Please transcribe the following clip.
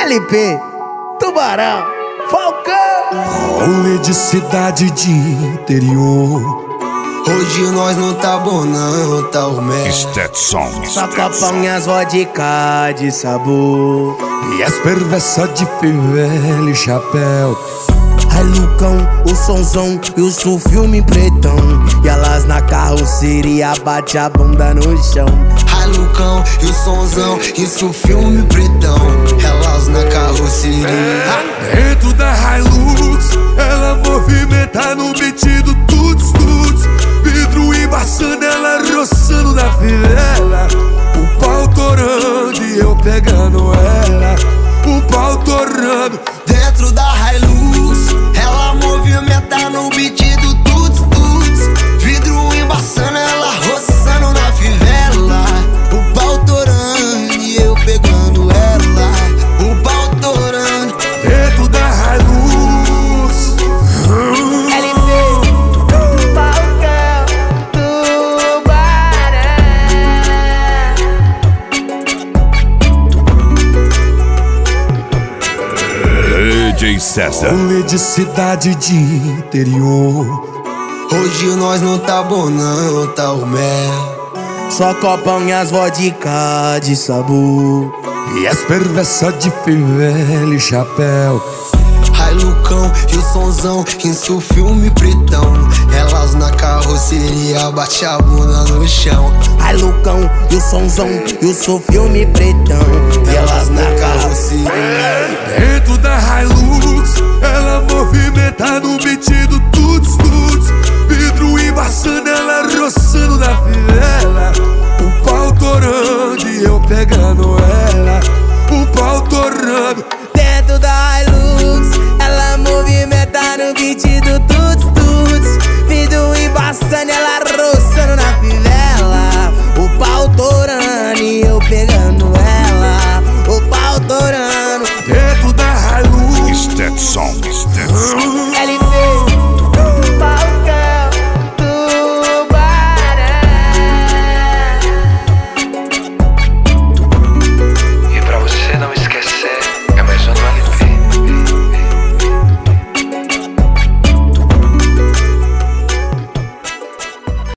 LP, Tubarão, Falcão. Rolê de cidade de interior. Hoje nós não tá bom não, tá o mel. Só copão e as vodka de sabor. E as perversas de fivela e chapéu. Ai Lucão, o sonzão e o filme pretão. E elas na carroceria bate a bunda no chão. Ai Lucão e o sonzão, isso filme pretão. Elas na carroceria. Dentro da Hilux, ela movimenta no beat do tuts tuts. Vidro embaçando, ela roçando na fivela. O pau torando e eu pegando ela. O pau torando. Dentro da Hilux, ela movimenta no beat do tuts tuts. Vidro embaçando, ela roçando na fivela. O pau torando e eu pegando ela. O pau torando. Dentro da Hilux. LP, Falcão, Tubarão. DJ César. Rolê de cidade de interior. Hoje nós não tá bom não, tá o mel. Só copão e as vodka de sabor. E as perversas de fivela e chapéu. Ai Lucão e o sonzão, isso filme pretão. Elas na carroceria bate a bunda no chão. Ai Lucão e o sonzão e o filme pretão. E elas na carroceria. Dentro da Hilux, ela movimenta no beat do tuts tuts. Vidro embaçando, ela roçando na fivela. O pau torando e eu pegando ela. O pau torando. Dentro da Hilux, ela movimenta no beat do tuts tuts.